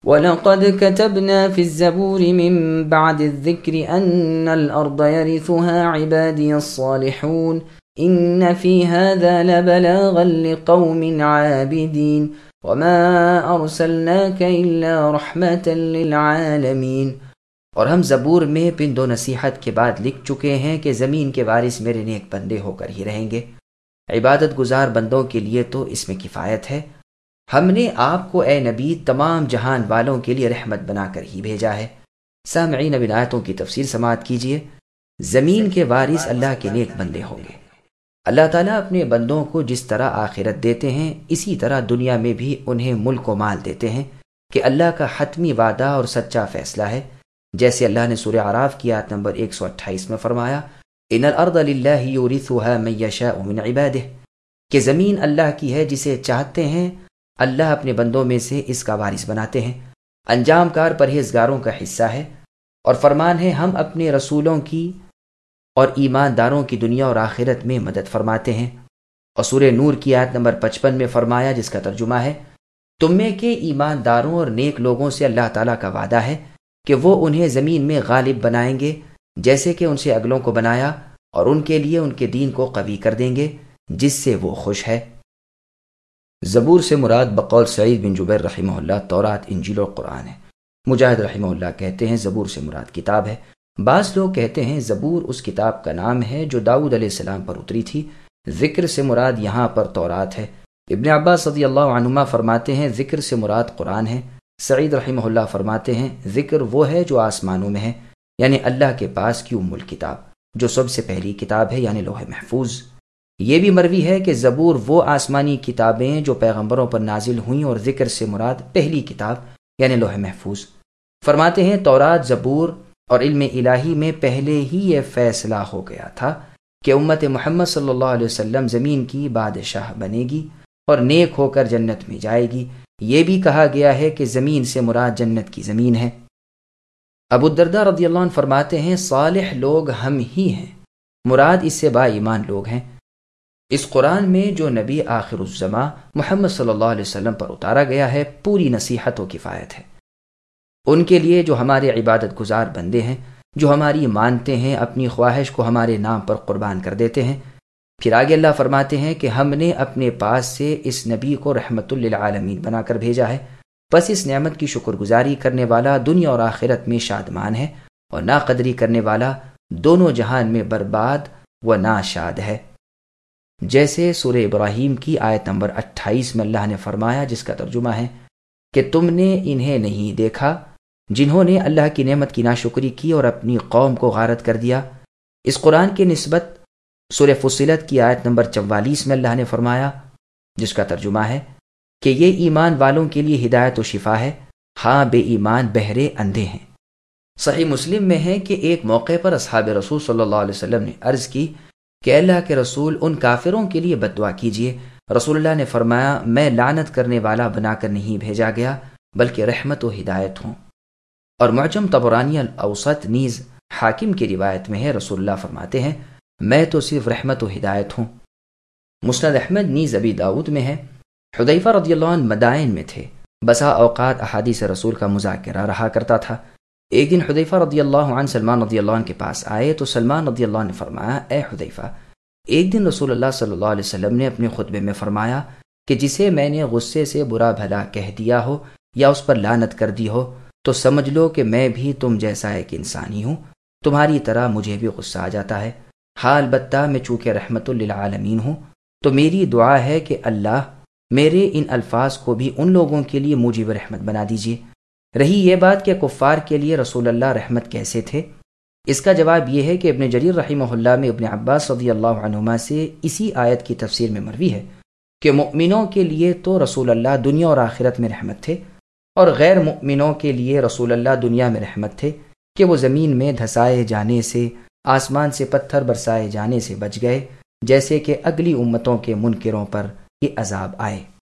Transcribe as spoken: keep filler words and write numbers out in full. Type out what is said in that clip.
وَلَقَدْ كَتَبْنَا فِي الزَّبُورِ مِن بَعْدِ الذِّكْرِ أَنَّ الْأَرْضَ يَرِثُهَا عِبَادِيَ الصَّالِحُونَ إِنَّ فِي هَذَا لَبَلَاغًا لِقَوْمٍ عَابِدِينَ وَمَا أَرْسَلْنَاكَ إِلَّا رَحْمَةً لِلْعَالَمِينَ۔ اور ہم زبور میں پند و نصیحت کے بعد لکھ چکے ہیں کہ زمین کے وارث میرے نیک بندے ہو کر ہی رہیں گے۔ عبادت گزار بندوں کے لیے تو اس میں کفایت ہے۔ ہم نے آپ کو اے نبی تمام جہان والوں کے لیے رحمت بنا کر ہی بھیجا ہے۔ سامعین، اب ان آیتوں کی تفسیر سماعت کیجیے۔ زمین کے وارث اللہ کے نیک بندے ہوں گے۔ اللہ تعالیٰ اپنے بندوں کو جس طرح آخرت دیتے ہیں اسی طرح دنیا میں بھی انہیں ملک و مال دیتے ہیں کہ اللہ کا حتمی وعدہ اور سچا فیصلہ ہے، جیسے اللہ نے سورہ اعراف کی آیت نمبر ایک سو اٹھائیس میں فرمایا، ان الارض للہ یورثها من یشاء من عبادہ، کہ زمین اللہ کی ہے، جسے چاہتے ہیں اللہ اپنے بندوں میں سے اس کا وارث بناتے ہیں۔ انجام کار پرہیزگاروں کا حصہ ہے، اور فرمان ہے ہم اپنے رسولوں کی اور ایمانداروں کی دنیا اور آخرت میں مدد فرماتے ہیں۔ اور سورہ نور کی آیت نمبر پچپن میں فرمایا، جس کا ترجمہ ہے، تم میں کے ایمانداروں اور نیک لوگوں سے اللہ تعالیٰ کا وعدہ ہے کہ وہ انہیں زمین میں غالب بنائیں گے جیسے کہ ان سے اگلوں کو بنایا، اور ان کے لیے ان کے دین کو قوی کر دیں گے جس سے وہ خوش ہے۔ زبور سے مراد بقول سعید بن جبیر رحمہ اللہ تورات، انجیل اور قرآن ہے۔ مجاہد رحمہ اللہ کہتے ہیں زبور سے مراد کتاب ہے۔ بعض لوگ کہتے ہیں زبور اس کتاب کا نام ہے جو داؤد علیہ السلام پر اتری تھی۔ ذکر سے مراد یہاں پر تورات ہے۔ ابن عباس رضی اللہ عنہما فرماتے ہیں ذکر سے مراد قرآن ہے۔ سعید رحمہ اللہ فرماتے ہیں ذکر وہ ہے جو آسمانوں میں ہے، یعنی اللہ کے پاس کی ام الکتاب، جو سب سے پہلی کتاب ہے، یعنی لوح محفوظ۔ یہ بھی مروی ہے کہ زبور وہ آسمانی کتابیں جو پیغمبروں پر نازل ہوئیں، اور ذکر سے مراد پہلی کتاب یعنی لوح محفوظ۔ فرماتے ہیں تورات، زبور اور علم الہی میں پہلے ہی یہ فیصلہ ہو گیا تھا کہ امت محمد صلی اللہ علیہ وسلم زمین کی بادشاہ بنے گی اور نیک ہو کر جنت میں جائے گی۔ یہ بھی کہا گیا ہے کہ زمین سے مراد جنت کی زمین ہے۔ ابو الدرداء رضی اللہ عنہ فرماتے ہیں صالح لوگ ہم ہی ہیں، مراد اس سے با ایمان لوگ ہیں۔ اس قرآن میں جو نبی آخر الزماں محمد صلی اللہ علیہ وسلم پر اتارا گیا ہے پوری نصیحت و کفایت ہے ان کے لیے جو ہمارے عبادت گزار بندے ہیں، جو ہماری مانتے ہیں، اپنی خواہش کو ہمارے نام پر قربان کر دیتے ہیں۔ پھر آگے اللہ فرماتے ہیں کہ ہم نے اپنے پاس سے اس نبی کو رحمت للعالمین بنا کر بھیجا ہے، بس اس نعمت کی شکر گزاری کرنے والا دنیا اور آخرت میں شادمان ہے، اور ناقدری کرنے والا دونوں جہان میں برباد و ناشاد ہے۔ جیسے سورہ ابراہیم کی آیت نمبر اٹھائیس میں اللہ نے فرمایا، جس کا ترجمہ ہے کہ تم نے انہیں نہیں دیکھا جنہوں نے اللہ کی نعمت کی ناشکری کی اور اپنی قوم کو غارت کر دیا۔ اس قرآن کی نسبت سورہ فصلت کی آیت نمبر چوالیس میں اللہ نے فرمایا، جس کا ترجمہ ہے کہ یہ ایمان والوں کے لیے ہدایت و شفا ہے، ہاں بے ایمان بہرے اندھے ہیں۔ صحیح مسلم میں ہے کہ ایک موقع پر اصحاب رسول صلی اللہ علیہ وسلم نے عرض کی کہ اللہ کے رسول ان کافروں کے لیے بد دعا کیجیے۔ رسول اللہ نے فرمایا میں لعنت کرنے والا بنا کر نہیں بھیجا گیا بلکہ رحمت و ہدایت ہوں۔ اور معجم طبرانی الاوسط نیز حاکم کی روایت میں ہے، رسول اللہ فرماتے ہیں میں تو صرف رحمت و ہدایت ہوں۔ مسند احمد نیز ابی داؤد میں ہے۔ حذیفہ رضی اللہ عنہ مدائن میں تھے، بسا اوقات احادیث رسول کا مذاکرہ رہا کرتا تھا۔ ایک دن حذیفہ رضی اللہ عنہ سلمان رضی اللہ عنہ کے پاس آئے تو سلمان رضی اللہ عنہ نے فرمایا اے حذیفہ، ایک دن رسول اللہ صلی اللہ علیہ وسلم نے اپنے خطبے میں فرمایا کہ جسے میں نے غصے سے برا بھلا کہہ دیا ہو یا اس پر لعنت کر دی ہو تو سمجھ لو کہ میں بھی تم جیسا ایک انسانی ہوں، تمہاری طرح مجھے بھی غصہ آ جاتا ہے، ہاں البتہ میں چونکہ رحمت للعالمین ہوں تو میری دعا ہے کہ اللہ میرے ان الفاظ کو بھی ان لوگوں کے لیے موجب رحمت بنا دیجیے۔ رہی یہ بات کہ کفار کے لیے رسول اللہ رحمت کیسے تھے، اس کا جواب یہ ہے کہ ابن جریر رحمہ اللہ میں ابن عباس رضی اللہ عنہما سے اسی آیت کی تفسیر میں مروی ہے کہ مؤمنوں کے لیے تو رسول اللہ دنیا اور آخرت میں رحمت تھے، اور غیر مؤمنوں کے لیے رسول اللہ دنیا میں رحمت تھے کہ وہ زمین میں دھسائے جانے سے، آسمان سے پتھر برسائے جانے سے بچ گئے، جیسے کہ اگلی امتوں کے منکروں پر یہ عذاب آئے۔